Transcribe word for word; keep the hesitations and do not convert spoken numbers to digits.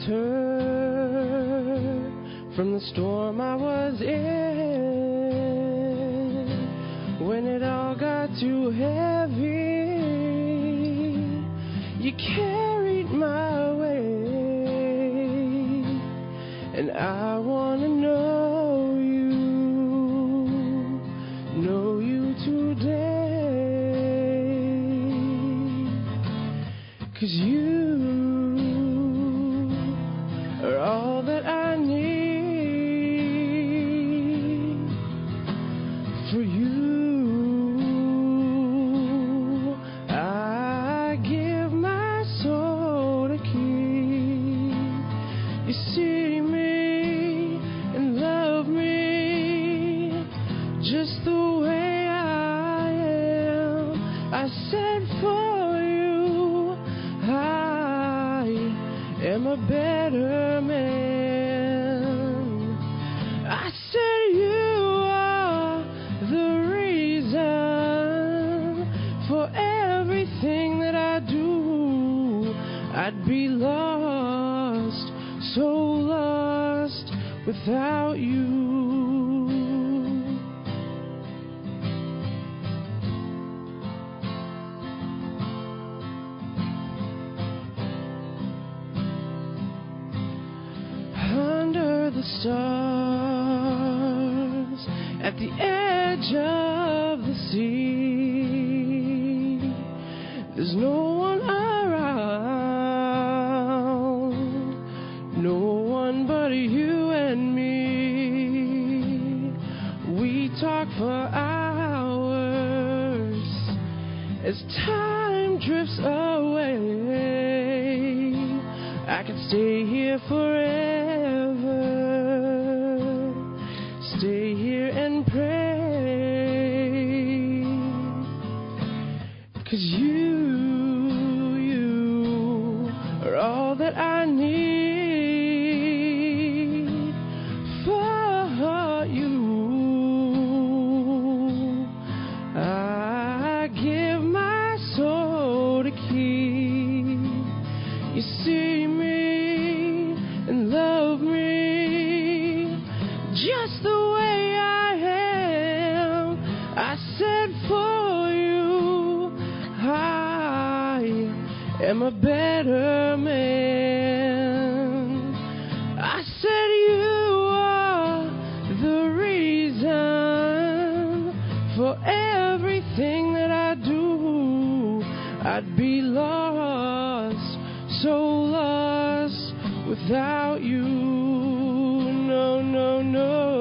turn from the storm I was in. When it all got too heavy, you carried my weight, and I want to know you, know you today, 'cause you are all that I need. For you, I give my soul to keep. You see me and love me just the way I am. I said for you, I am a better man. I said you are the reason for everything that I do. I'd be lost, so lost without you. Under the stars, at the edge of the sea, there's no one around, no one but you and me. We talk for hours as time drifts away. I could stay here forever, stay here and pray, 'cause you, you are all that I need. For you, I give my soul to keep. You see me and love me just the way I am. I said for you, I am a better man. I said you are the reason for everything that I do. I'd be lost, so lost without you. No, no, no.